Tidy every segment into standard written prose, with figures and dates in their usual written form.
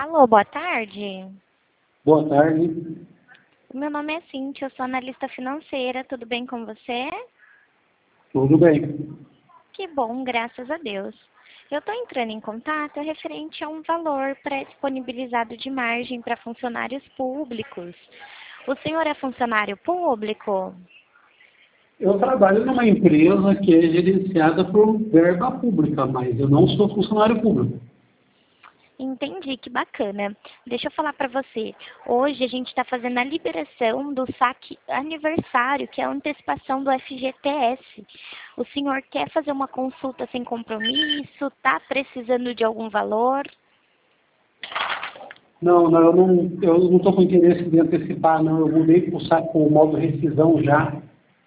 Alô, boa tarde. Boa tarde. Meu nome é Cíntia, eu sou analista financeira. Tudo bem com você? Tudo bem. Que bom, graças a Deus. Eu estou entrando em contato referente a um valor pré-disponibilizado de margem para funcionários públicos. O senhor é funcionário público? Eu trabalho numa empresa que é gerenciada por verba pública, mas eu não sou funcionário público. Entendi, que bacana. Deixa eu falar para você. Hoje a gente está fazendo a liberação do saque aniversário, que é a antecipação do FGTS. O senhor quer fazer uma consulta sem compromisso? Está precisando de algum valor? Não, eu não estou com interesse de antecipar, não. Eu mudei para o saco com o modo rescisão já.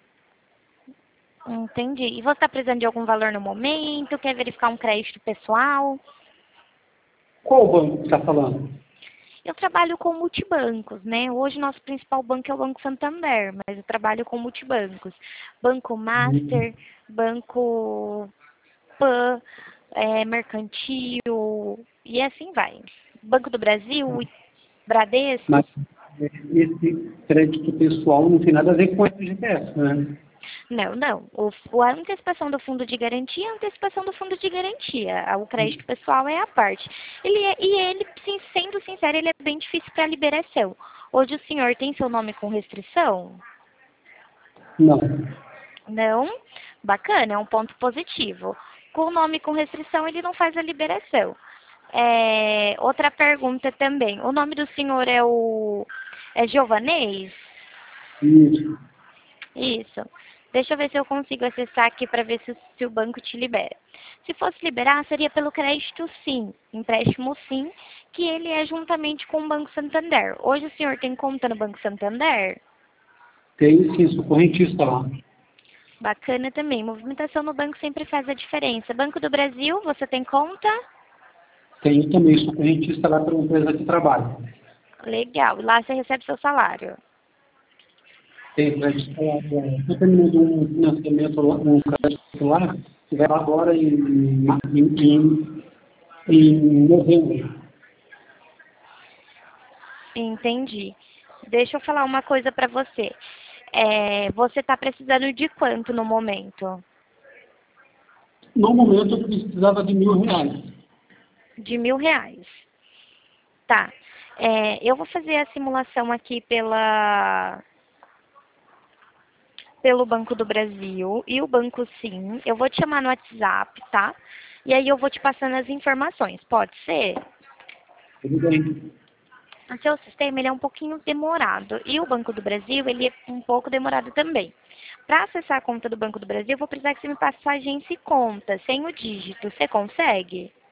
Entendi. E você está precisando de algum valor no momento? Quer verificar um crédito pessoal? Qual banco que está falando? Eu trabalho com multibancos, né? Hoje nosso principal banco é o Banco Santander, mas eu trabalho com multibancos. Banco Master, Banco Pan, Mercantil e assim vai. Banco do Brasil, Bradesco. Mas esse crédito pessoal não tem nada a ver com FGTS, né? Não, não. A antecipação do fundo de garantia é a antecipação do fundo de garantia. O crédito pessoal é a parte. Ele, sendo sincero, ele é bem difícil para liberação. Hoje o senhor tem seu nome com restrição? Não. Não? Bacana, é um ponto positivo. Com o nome com restrição, ele não faz a liberação. Outra pergunta também. O nome do senhor é Giovanês? Isso. Isso. Deixa eu ver se eu consigo acessar aqui para ver se o banco te libera. Se fosse liberar, seria pelo crédito sim, empréstimo sim, que ele é juntamente com o Banco Santander. Hoje o senhor tem conta no Banco Santander? Tem sim, sou correntista lá. Bacana também. Movimentação no banco sempre faz a diferença. Banco do Brasil, você tem conta? Tenho também, sou correntista lá pela empresa que trabalho. Legal. E lá você recebe seu salário. Tem crédito lá. Estou terminando um financiamento lá, um crédito lá, que vai lá agora em novembro. Entendi. Deixa eu falar uma coisa para você. Você está precisando de quanto no momento? No momento eu precisava de R$ 1.000. De R$ 1.000. Tá. Eu vou fazer a simulação aqui pelo Banco do Brasil e o Banco Sim. Eu vou te chamar no WhatsApp, tá? E aí eu vou te passando as informações. Pode ser? Tudo bem. O seu sistema ele é um pouquinho demorado. E o Banco do Brasil, ele é um pouco demorado também. Para acessar a conta do Banco do Brasil, eu vou precisar que você me passe sua agência e conta, sem o dígito. Você consegue?